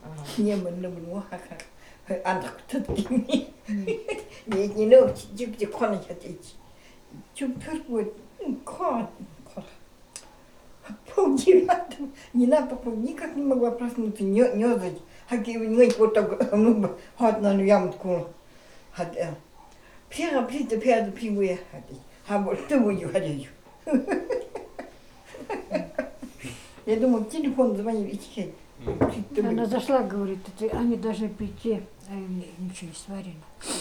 Не мы хахах. Андах тут не. Не ну чипти коны хатить. Чупер будет кот. Полдевятого. Не надо, никак не могла проснуться, не знать. Хаки мы вот так ну хат на ямку. Хат. Пера плита пера пиве хатить. Хабо ты будешь ходить. Я думаю, телефон звонит. Она зашла, говорит, они даже пяти, а им ничего не сварено.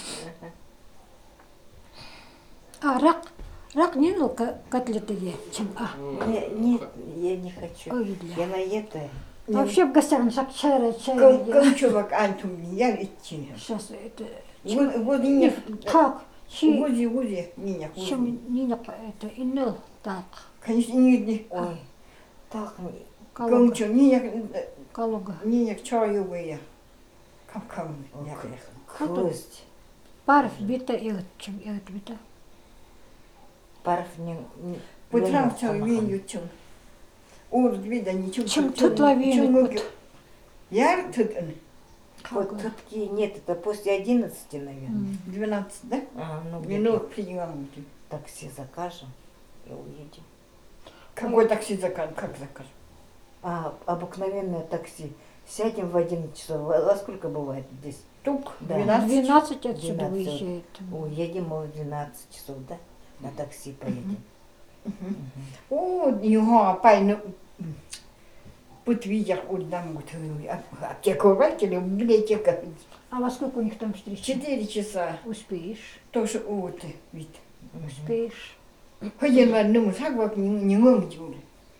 А рак не ну котлеты е, чем Нет, я не хочу. Ой, Я наедаю. Вообще в гостях шаг чай. Кончувак антум я идти. Сейчас это. Вот не Как? Узи, меня. Чем не это инел так. Конечно, не. Ой, так Кончу, не Калуга. не чаю вы. Кам. Кость. Парф бита и чем бита. Парф не. Утром чай виню чем. Ур вида ничего. Чем тут лавин. Я тут. Вот тут нет, это после 11, наверное. 12, да? Ну Минут принимаем. такси закажем и уедем. Какой такси закажем? Как закажем? Обыкновенное такси. Сядем в 11 часов. Во сколько бывает здесь? Тук, Да. 12 отсюда 12. выезжает. Уедем мы в 12 часов, да? На такси поедем. О, его пайну путь видишь, удам вот аптеку выкинули, в библиотека. А во сколько у них там встреча? 4 часа. Успеешь. Тоже вот вид. Успеешь. Ходим в одном шагу, не могу.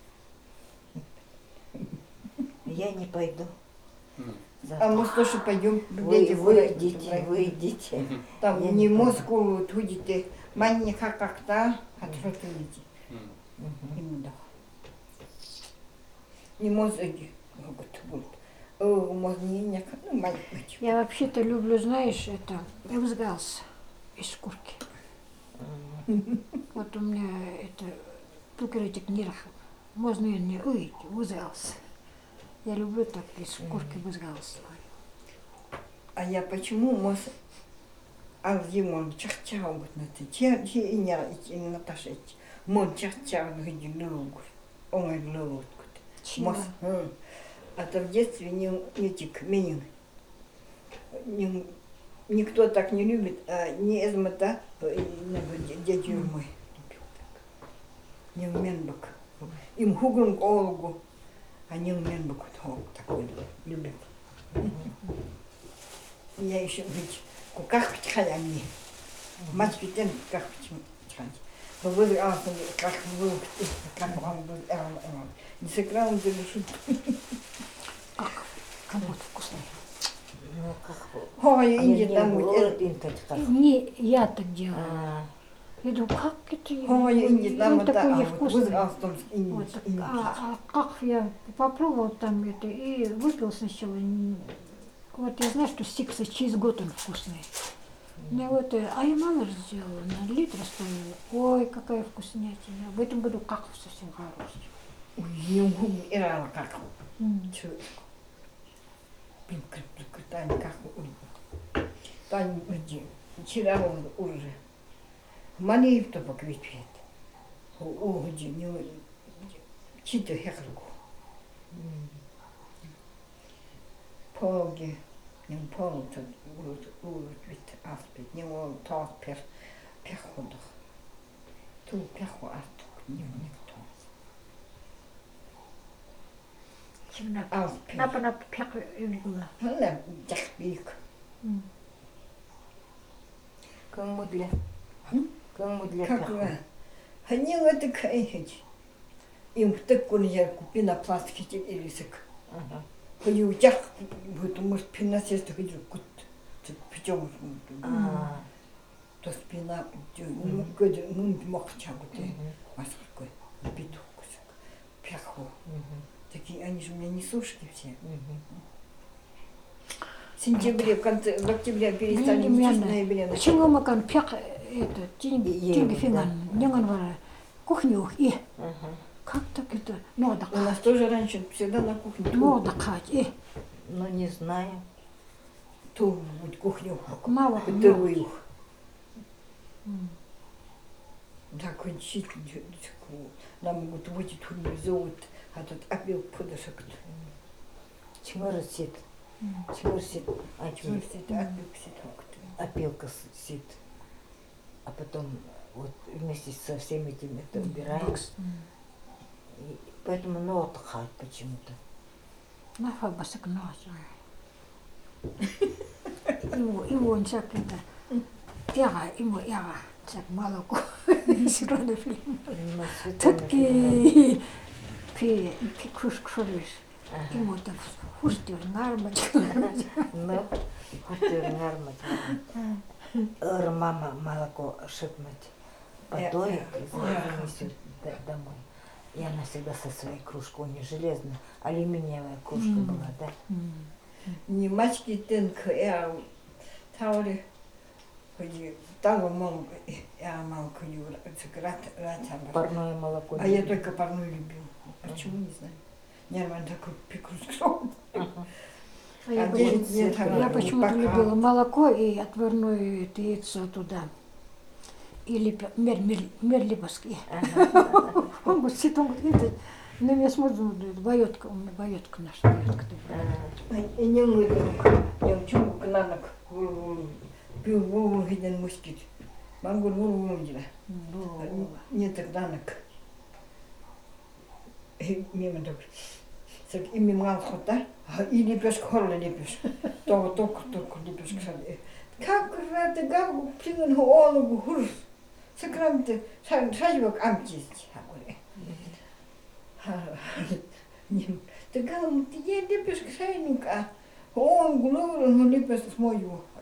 Я не пойду. А мы тоже пойдем в Вы библиотеку. идите. Там Я не не Москву ходите, маньяка как-то отвратите. Именно. Не мозги. Мозги ну маленький. Я вообще-то люблю, знаешь, это эвсгалс из шкурки. Вот у меня это пукеретик нирах. Можно не уйти, эвсгалс. Я люблю так из шкурки эвсгалс. А я почему мозг Алзимон чахчал вот на ты. Че и не Наташа. Мон чахчал где луг. Он и луг. Чего? А то в детстве не тик меня. Никто так не любит, а не эзмата, дядя мой. Не умен бак. Им хугом олгу, а не умен бак такой любят. Я еще быть, как пчхая мне. Мать питен, как пчхать. Вы как вы, как вам был, не сыграл он залишит. Как? Компот вкусный. Ну как? Ой, иди домой. Не, я так делаю. Я думаю, как это? Ой, иди домой. Он такой невкусный. Вот, а как я попробовал там это и выпил сначала. Вот я знаю, что стикса через год он вкусный. Ну вот, а я мало сделала, на литр оставила. Ой, какая вкуснятина. В этом году как совсем хороший. Ой, не умирала как. Таня, как Таня, вчера он уже. Манеев то поквитвет. Угоди, не чито хехлку. Полги, не пол, то вит аспект, не он тот перходах. Ту перху артук, не никто. Напа пяк была. Ну, да, тяхбик. Кому для Как перху? вы? Они в это кайхать. Им в такой я купи на пластике или сык. Ходил у тебя, потому что спина сестра ходил кут. Причем то спина, ну мог чагу ты, маской, биту кусок, пяху. Такие, они же у меня не сушки все. В сентябре, в октябре перестали ничего, в ноябре. Почему мы kan пяк это тинги финган, нянган вара кухню и как так это? У нас тоже раньше всегда на кухне. Мода кать и Ну, не знаю. ту вот кухню, Мало. вторую. Так он чуть нам могут выйти турнир зовут, а тут опил подошек. Чмырсит. А Слушайте, чмыр. опил сит. Опилка сит. А потом вот вместе со всеми этими это убираем. И поэтому ну отдыхать почему-то. Нафа басык нос. Его он всякий, да. Ему яга, всяк молоко. Сирона фильм. Такие кушкшориш. Ему так хустер нармать. Ну, хустер нармать. Мама молоко шипнуть. Подоит и занесет домой. И она всегда со своей кружкой, у нее железная, алюминиевая кружка была, да? Не мачки тенк, я таури, ходи, там мам, я малку юра, Парное молоко. А я только парную любил. Почему, не знаю. Нормально такой пикруск. Я Я почему-то любила молоко и отварное яйцо туда. Или мерлибовский. Он говорит, ситон, это, на меня смотрит, боётка, у меня боётка наша, боётка. И не мыли, я учу кананок, пил вову гиден мускит. Мангур вову видела. Не так данок. Мимо добре. Так ими мал хота, и лепешка хорла лепешка. Только лепешка сади. Как это гаву плинен хоологу хурс. Сакрамте шажвак амчист. Ним. Ты гаву ты лепешка сайнука. Он гулору лепешка смою.